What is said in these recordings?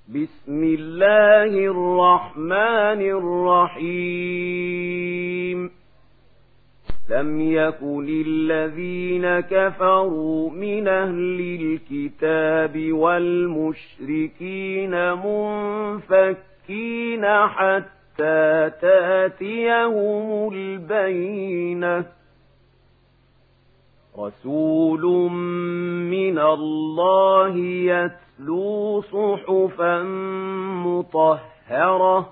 بسم الله الرحمن الرحيم لم يكن الذين كفروا من أهل الكتاب والمشركين منفكين حتى تأتيهم البينة رسول من الله يتلو صحفا مطهرة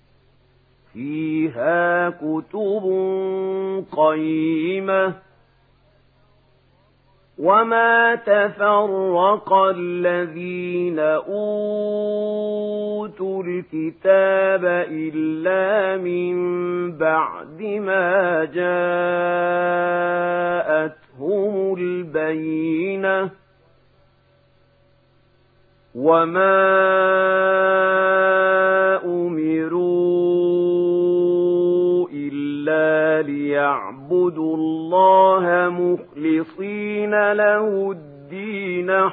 فيها كتب قيمة وما تفرق الذين أوتوا الكتاب إلا من بعد ما جاءتهم البينة وما أمروا إلا ليعبدوا الله مخلصين له الدين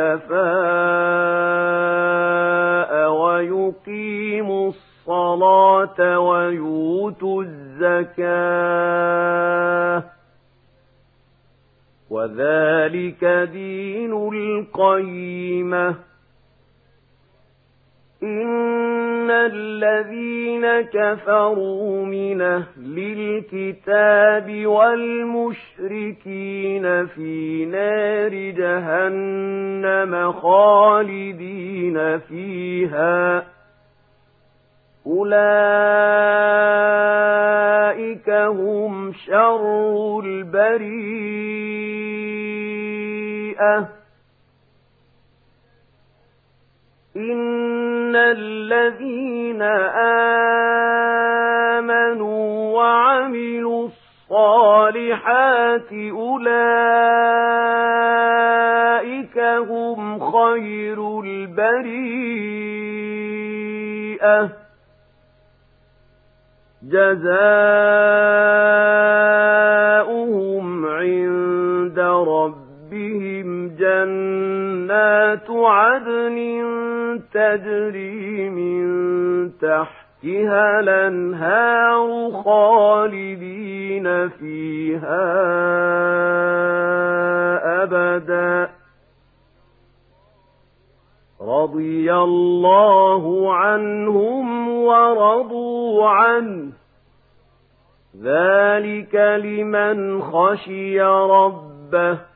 حنفاء ويقيموا الصلاة ويؤتوا الزكاة وذلك دين القيمة إن الذين كفروا من أهل الكتاب والمشركين في نار جهنم خالدين فيها أولئك هم شر البريئة إن الذين آمنوا وعملوا الصالحات أولئك هم خير البريئة جزاؤهم عند ربهم جنات عدن تجري من تحتها الأنهار خالدين فيها أبدا رضي الله عنهم ورضوا عنه ذلك لمن خشي ربه